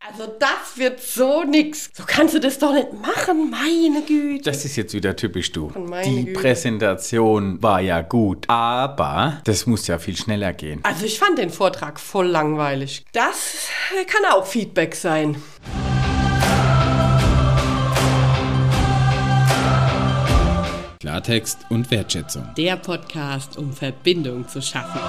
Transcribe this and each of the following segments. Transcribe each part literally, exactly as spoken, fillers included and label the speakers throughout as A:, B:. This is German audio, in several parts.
A: Also das wird so nix. So kannst du das doch nicht machen, meine Güte.
B: Das ist jetzt wieder typisch du.
A: Meine
B: Die
A: Güte.
B: Präsentation war ja gut, aber das muss ja viel schneller gehen.
A: Also ich fand den Vortrag voll langweilig. Das kann auch Feedback sein.
B: Klartext und Wertschätzung.
A: Der Podcast, um Verbindung zu schaffen.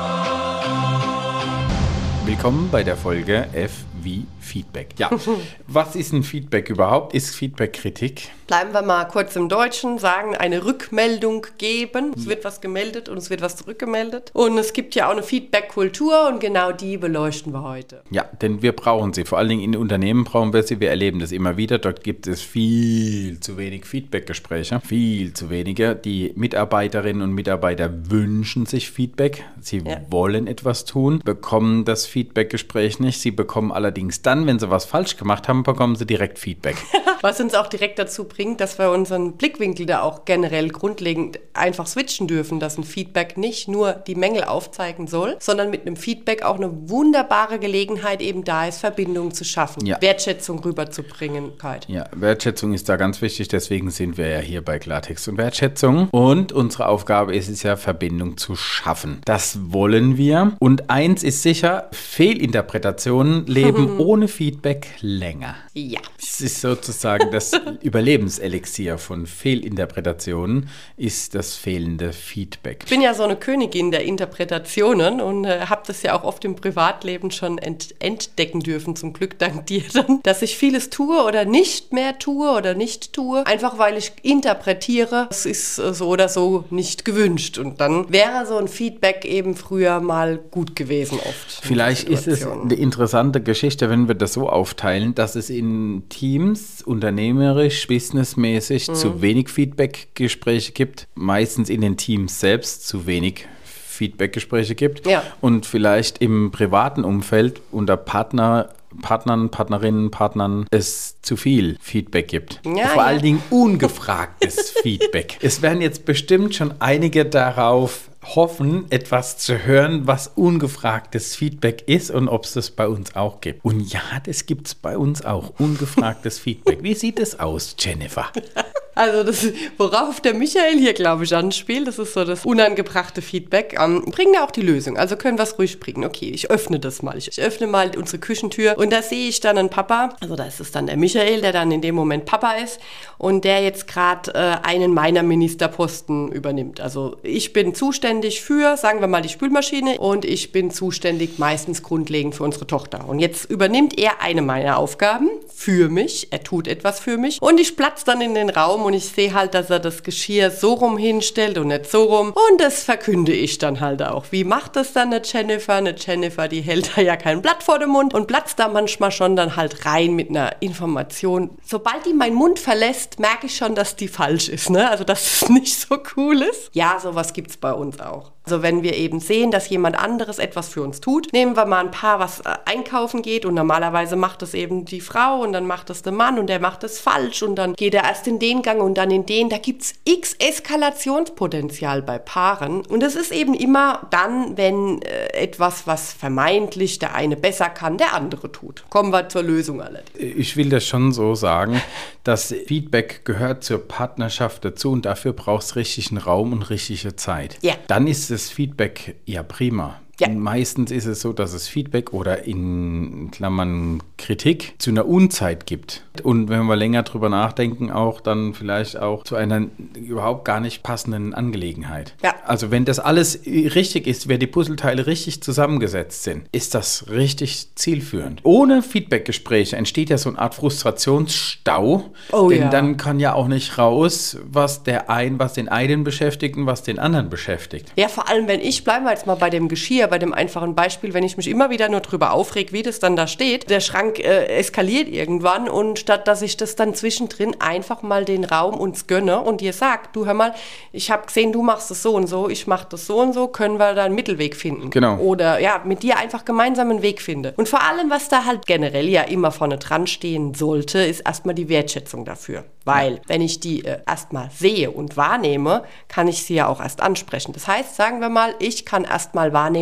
B: Willkommen bei der Folge F wie Feedback. Ja, was ist ein Feedback überhaupt? Ist Feedback Kritik?
A: Bleiben wir mal kurz im Deutschen, sagen eine Rückmeldung geben. Es wird was gemeldet und es wird was zurückgemeldet. Und es gibt ja auch eine Feedback-Kultur und genau die beleuchten wir heute.
B: Ja, denn wir brauchen sie. Vor allen Dingen in Unternehmen brauchen wir sie. Wir erleben das immer wieder. Dort gibt es viel zu wenig Feedback-Gespräche. Viel zu wenige. Die Mitarbeiterinnen und Mitarbeiter wünschen sich Feedback. Sie
A: Ja.
B: wollen etwas tun, bekommen das Feedback-Gespräch nicht. Sie bekommen allerdings dann, wenn sie was falsch gemacht haben, bekommen sie direkt Feedback.
A: Was uns auch direkt dazu bringt, dass wir unseren Blickwinkel da auch generell grundlegend einfach switchen dürfen, dass ein Feedback nicht nur die Mängel aufzeigen soll, sondern mit einem Feedback auch eine wunderbare Gelegenheit eben da ist, Verbindungen zu schaffen,
B: Ja.
A: Wertschätzung rüberzubringen.
B: Ja, Wertschätzung ist da ganz wichtig, deswegen sind wir ja hier bei Klartext und Wertschätzung. Und unsere Aufgabe ist es ja, Verbindung zu schaffen. Das wollen wir. Und eins ist sicher, Fehlinterpretationen leben ohne Feedback länger.
A: Ja.
B: Es ist sozusagen das Überlebenselixier von Fehlinterpretationen, ist das fehlende Feedback.
A: Ich bin ja so eine Königin der Interpretationen und äh, habe das ja auch oft im Privatleben schon ent- entdecken dürfen, zum Glück dank dir dann, dass ich vieles tue oder nicht mehr tue oder nicht tue, einfach weil ich interpretiere, es ist äh, so oder so nicht gewünscht. Und dann wäre so ein Feedback eben früher mal gut gewesen oft.
B: Vielleicht ist es
A: Situationen.
B: eine interessante Geschichte, wenn wir das so aufteilen, dass es in Teams, unternehmerisch, businessmäßig
A: Mhm.
B: zu wenig Feedback-Gespräche gibt, meistens in den Teams selbst zu wenig Feedback-Gespräche gibt
A: Ja.
B: und vielleicht im privaten Umfeld unter Partner Partnern, Partnerinnen, Partnern es zu viel Feedback gibt.
A: Ja,
B: Vor
A: ja.
B: allen Dingen ungefragtes Feedback. Es werden jetzt bestimmt schon einige darauf hoffen, etwas zu hören, was ungefragtes Feedback ist und ob es das bei uns auch gibt. Und ja, das gibt es bei uns auch, ungefragtes Feedback. Wie sieht es aus, Jennifer?
A: Also das, worauf der Michael hier, glaube ich, anspielt, das ist so das unangebrachte Feedback. Ähm, bringen wir auch die Lösung, also können wir es ruhig bringen. Okay, ich öffne das mal. Ich, ich öffne mal unsere Küchentür und da sehe ich dann einen Papa, also da ist es dann der Michael, der dann in dem Moment Papa ist und der jetzt gerade äh, einen meiner Ministerposten übernimmt. Also ich bin zuständig für, sagen wir mal, die Spülmaschine und ich bin zuständig meistens grundlegend für unsere Tochter. Und jetzt übernimmt er eine meiner Aufgaben für mich, er tut etwas für mich und ich platze dann in den Raum und ich sehe halt, dass er das Geschirr so rum hinstellt und nicht so rum. Und das verkünde ich dann halt auch. Wie macht das dann eine Jennifer? Eine Jennifer, die hält da ja kein Blatt vor dem Mund und platzt da manchmal schon dann halt rein mit einer Information. Sobald die meinen Mund verlässt, merke ich schon, dass die falsch ist, ne? Also, dass es nicht so cool ist. Ja, sowas gibt's bei uns auch. Also, wenn wir eben sehen, dass jemand anderes etwas für uns tut, nehmen wir mal ein Paar, was äh, einkaufen geht und normalerweise macht das eben die Frau und dann macht das der Mann und der macht das falsch und dann geht er erst in den Gang und dann in den. Da gibt's x Eskalationspotenzial bei Paaren. Und das ist eben immer dann, wenn äh, etwas, was vermeintlich der eine besser kann, der andere tut. Kommen wir zur Lösung allerdings.
B: Ich will das schon so sagen, dass Feedback gehört zur Partnerschaft dazu und dafür braucht es richtigen Raum und richtige Zeit.
A: Ja.
B: Dann ist das Feedback ja prima.
A: Ja.
B: Und meistens ist es so, dass es Feedback oder in Klammern Kritik zu einer Unzeit gibt. Und wenn wir länger drüber nachdenken, auch dann vielleicht auch zu einer überhaupt gar nicht passenden Angelegenheit.
A: Ja.
B: Also wenn das alles richtig ist, wenn die Puzzleteile richtig zusammengesetzt sind, ist das richtig zielführend. Ohne Feedbackgespräche entsteht ja so eine Art Frustrationsstau,
A: Oh
B: denn
A: ja.
B: dann kann ja auch nicht raus, was der ein, was den einen beschäftigt und was den anderen beschäftigt.
A: Ja, vor allem, wenn ich, bleiben wir jetzt mal bei dem Geschirr, bei dem einfachen Beispiel, wenn ich mich immer wieder nur drüber aufreg, wie das dann da steht, der Schrank äh, eskaliert irgendwann und statt, dass ich das dann zwischendrin einfach mal den Raum uns gönne und dir sag, du hör mal, ich habe gesehen, du machst es so und so, ich mach das so und so, können wir da einen Mittelweg finden.
B: Genau.
A: Oder ja, mit dir einfach gemeinsam einen Weg finde. Und vor allem, was da halt generell ja immer vorne dran stehen sollte, ist erstmal die Wertschätzung dafür. Weil, wenn ich die äh, erstmal sehe und wahrnehme, kann ich sie ja auch erst ansprechen. Das heißt, sagen wir mal, ich kann erstmal wahrnehmen,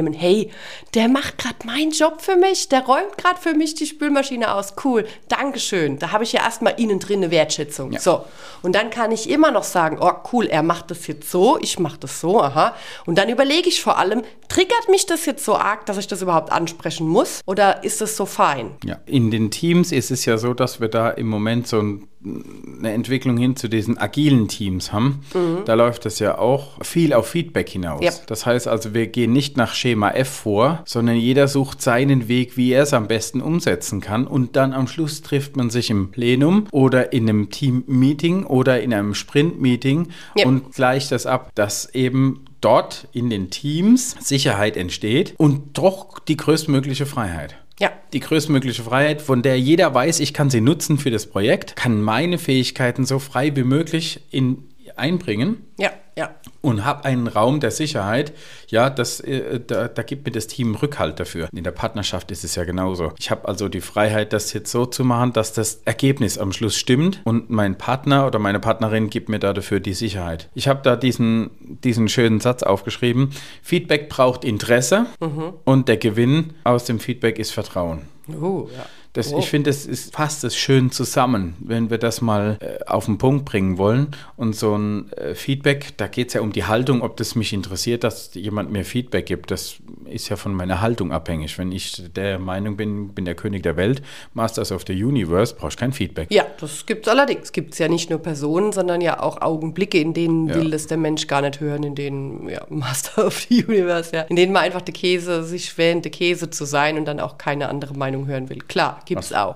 A: bekommen, hey, der macht gerade meinen Job für mich, der räumt gerade für mich die Spülmaschine aus, cool, Dankeschön. Da habe ich ja erstmal innen drin eine Wertschätzung. Ja. So, und dann kann ich immer noch sagen, oh cool, er macht das jetzt so, ich mache das so, aha. Und dann überlege ich vor allem, triggert mich das jetzt so arg, dass ich das überhaupt ansprechen muss oder ist das so fein?
B: Ja, in den Teams ist es ja so, dass wir da im Moment so ein eine Entwicklung hin zu diesen agilen Teams haben, mhm. da läuft das ja auch viel auf Feedback hinaus. Yep. Das heißt also, wir gehen nicht nach Schema F vor, sondern jeder sucht seinen Weg, wie er es am besten umsetzen kann und dann am Schluss trifft man sich im Plenum oder in einem Team-Meeting oder in einem Sprint-Meeting yep. und gleicht das ab, dass eben dort in den Teams Sicherheit entsteht und doch die größtmögliche Freiheit. Ja. Die größtmögliche Freiheit, von der jeder weiß, ich kann sie nutzen für das Projekt, kann meine Fähigkeiten so frei wie möglich in, einbringen. Ja, ja. Und habe einen Raum der Sicherheit. Ja, das, äh, da, da gibt mir das Team Rückhalt dafür. In der Partnerschaft ist es ja genauso. Ich habe also die Freiheit, das jetzt so zu machen, dass das Ergebnis am Schluss stimmt und mein Partner oder meine Partnerin gibt mir da dafür die Sicherheit. Ich habe da diesen, diesen schönen Satz aufgeschrieben. Feedback braucht Interesse mhm. und der Gewinn aus dem Feedback ist Vertrauen. Oh, ja. Das, oh. Ich finde, das ist fast das schön zusammen, wenn wir das mal äh, auf den Punkt bringen wollen. Und so ein äh, Feedback, da geht es ja um die Haltung, ob das mich interessiert, dass jemand mir Feedback gibt. Das ist ja von meiner Haltung abhängig. Wenn ich der Meinung bin, bin der König der Welt, Masters of the Universe, brauche ich kein Feedback.
A: Ja, das gibt es allerdings. Gibt es ja nicht nur Personen, sondern ja auch Augenblicke, in denen ja. will das der Mensch gar nicht hören, in denen, ja, Master of the Universe, ja, in denen man einfach der Käse, sich wähnt, der Käse zu sein und dann auch keine andere Meinung hören will. Klar. Gibt's auch.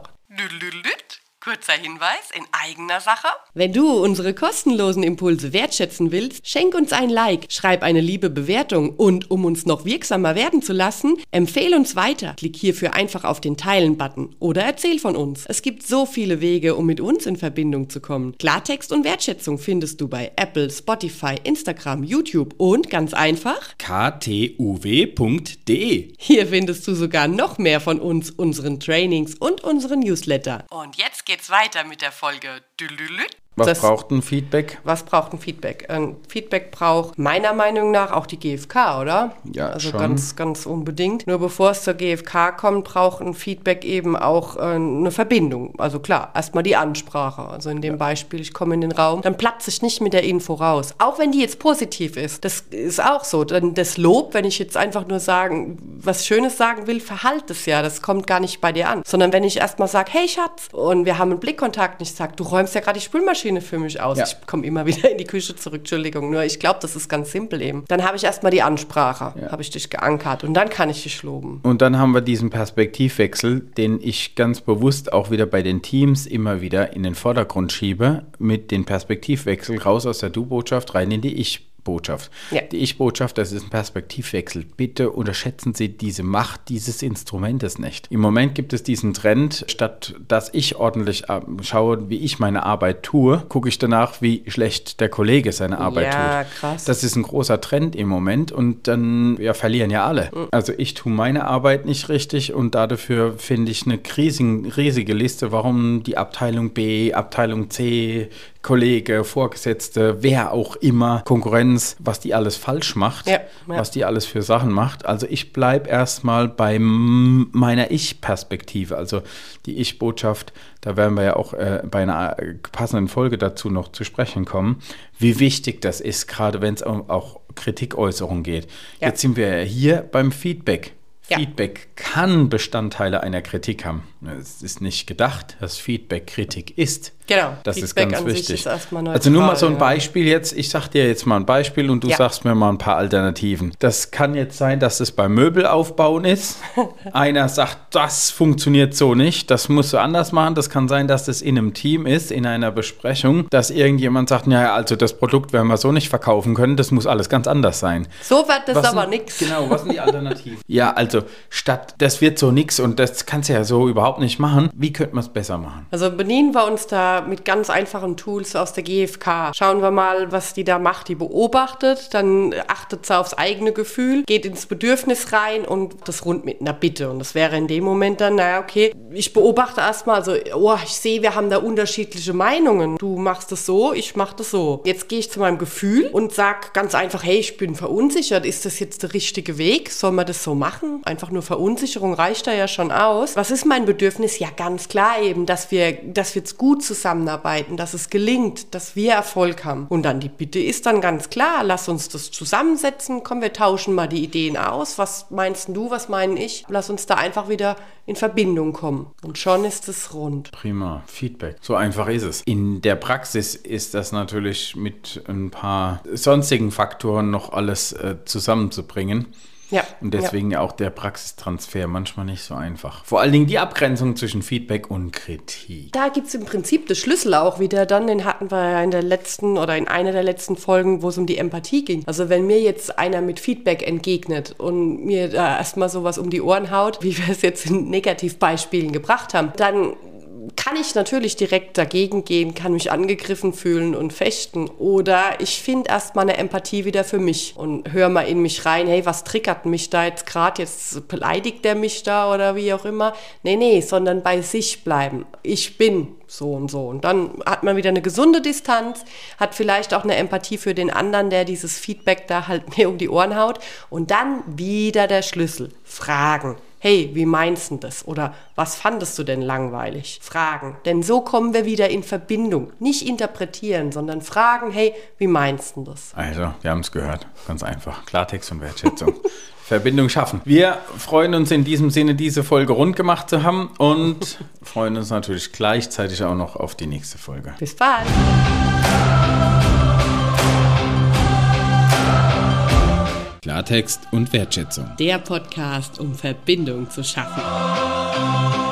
A: Kurzer Hinweis in eigener Sache. Wenn du unsere kostenlosen Impulse wertschätzen willst, schenk uns ein Like, schreib eine liebe Bewertung und um uns noch wirksamer werden zu lassen, empfehle uns weiter. Klick hierfür einfach auf den Teilen-Button oder erzähl von uns. Es gibt so viele Wege, um mit uns in Verbindung zu kommen. Klartext und Wertschätzung findest du bei Apple, Spotify, Instagram, YouTube und ganz einfach
B: k t u w punkt d e.
A: Hier findest du sogar noch mehr von uns, unseren Trainings und unseren Newsletter. Und jetzt geht's weiter mit der Folge.
B: Was
A: das,
B: braucht ein Feedback?
A: Was braucht ein Feedback? Ein Feedback braucht meiner Meinung nach auch die G F K, oder?
B: Ja,
A: also
B: schon.
A: ganz, ganz unbedingt. Nur bevor es zur G F K kommt, braucht ein Feedback eben auch äh, eine Verbindung. Also klar, erstmal die Ansprache. Also in dem ja. Beispiel, ich komme in den Raum, dann platze ich nicht mit der Info raus. Auch wenn die jetzt positiv ist. Das ist auch so. Denn das Lob, wenn ich jetzt einfach nur sagen, was Schönes sagen will, verhalt es ja. Das kommt gar nicht bei dir an. Sondern wenn ich erstmal sage, hey Schatz, und wir haben einen Blickkontakt und ich sage, du räumst ja gerade die Spülmaschine für mich aus. Ja. Ich komme immer wieder in die Küche zurück, Entschuldigung. Nur ich glaube, das ist ganz simpel eben. Dann habe ich erstmal die Ansprache, ja. habe ich dich geankert und dann kann ich dich loben.
B: Und dann haben wir diesen Perspektivwechsel, den ich ganz bewusst auch wieder bei den Teams immer wieder in den Vordergrund schiebe, mit dem Perspektivwechsel raus aus der Du-Botschaft rein in die Ich-Botschaft. Botschaft. Ja. Die Ich-Botschaft, das ist ein Perspektivwechsel. Bitte unterschätzen Sie diese Macht dieses Instrumentes nicht. Im Moment gibt es diesen Trend, statt dass ich ordentlich schaue, wie ich meine Arbeit tue, gucke ich danach, wie schlecht der Kollege seine Arbeit
A: ja,
B: tut.
A: Krass.
B: Das ist ein großer Trend im Moment und dann ja, verlieren ja alle. Mhm. Also ich tue meine Arbeit nicht richtig und dafür finde ich eine riesige, riesige Liste, warum die Abteilung B, Abteilung C, Kollege, Vorgesetzte, wer auch immer, Konkurrenz, was die alles falsch macht, ja, ja. was die alles für Sachen macht. Also ich bleibe erstmal bei meiner Ich-Perspektive, also die Ich-Botschaft, da werden wir ja auch äh, bei einer passenden Folge dazu noch zu sprechen kommen, wie wichtig das ist, gerade wenn es auch, auch Kritikäußerung geht. Ja. Jetzt sind wir ja hier beim Feedback. Ja. Feedback kann Bestandteile einer Kritik haben. Es ist nicht gedacht, dass Feedback Kritik ist.
A: Genau.
B: Das
A: Feedback
B: ist ganz
A: an
B: wichtig.
A: Sich ist erstmal neutral,
B: also nur mal so ein
A: ja.
B: Beispiel jetzt. Ich sag dir jetzt mal ein Beispiel und du ja. sagst mir mal ein paar Alternativen. Das kann jetzt sein, dass es beim Möbelaufbauen ist. Einer sagt, das funktioniert so nicht, das musst du anders machen. Das kann sein, dass das in einem Team ist, in einer Besprechung, dass irgendjemand sagt, naja, also das Produkt werden wir so nicht verkaufen können, das muss alles ganz anders sein.
A: So wird das
B: was
A: aber
B: sind,
A: nichts.
B: Genau, was sind die Alternativen? Ja, also statt, das wird so nix und das kannst du ja so überhaupt überhaupt nicht machen. Wie könnte man es besser machen?
A: Also bedienen wir uns da mit ganz einfachen Tools aus der G F K. Schauen wir mal, was die da macht. Die beobachtet, dann achtet sie aufs eigene Gefühl, geht ins Bedürfnis rein und das rund mit einer Bitte. Und das wäre in dem Moment dann, naja, okay, ich beobachte erstmal, also, oh, ich sehe, wir haben da unterschiedliche Meinungen. Du machst es so, ich mach das so. Jetzt gehe ich zu meinem Gefühl und sag ganz einfach, hey, ich bin verunsichert. Ist das jetzt der richtige Weg? Soll man das so machen? Einfach nur Verunsicherung reicht da ja schon aus. Was ist mein Bedürfnis? Ja, ganz klar eben, dass wir, dass wir jetzt gut zusammenarbeiten, dass es gelingt, dass wir Erfolg haben. Und dann die Bitte ist dann ganz klar, lass uns das zusammensetzen, komm, wir tauschen mal die Ideen aus. Was meinst du, was meine ich? Lass uns da einfach wieder in Verbindung kommen. Und schon ist es rund.
B: Prima, Feedback. So einfach ist es. In der Praxis ist das natürlich mit ein paar sonstigen Faktoren noch alles äh, zusammenzubringen.
A: Ja,
B: und deswegen ja. auch der Praxistransfer manchmal nicht so einfach. Vor allen Dingen die Abgrenzung zwischen Feedback und Kritik.
A: Da gibt es im Prinzip den Schlüssel auch wieder dann, den hatten wir ja in der letzten oder in einer der letzten Folgen, wo es um die Empathie ging. Also wenn mir jetzt einer mit Feedback entgegnet und mir da erstmal sowas um die Ohren haut, wie wir es jetzt in Negativbeispielen gebracht haben, dann kann ich natürlich direkt dagegen gehen, kann mich angegriffen fühlen und fechten. Oder ich finde erstmal eine Empathie wieder für mich und höre mal in mich rein, hey, was triggert mich da jetzt gerade? Jetzt beleidigt der mich da oder wie auch immer. Nee, nee, sondern bei sich bleiben. Ich bin so und so. Und dann hat man wieder eine gesunde Distanz, hat vielleicht auch eine Empathie für den anderen, der dieses Feedback da halt mir um die Ohren haut. Und dann wieder der Schlüssel. Fragen. Hey, wie meinst du das? Oder was fandest du denn langweilig? Fragen. Denn so kommen wir wieder in Verbindung. Nicht interpretieren, sondern fragen, hey, wie meinst du das?
B: Also, wir haben es gehört. Ganz einfach. Klartext und Wertschätzung. Verbindung schaffen. Wir freuen uns in diesem Sinne, diese Folge rund gemacht zu haben und freuen uns natürlich gleichzeitig auch noch auf die nächste Folge.
A: Bis bald.
B: Klartext und Wertschätzung.
A: Der Podcast, um Verbindung zu schaffen.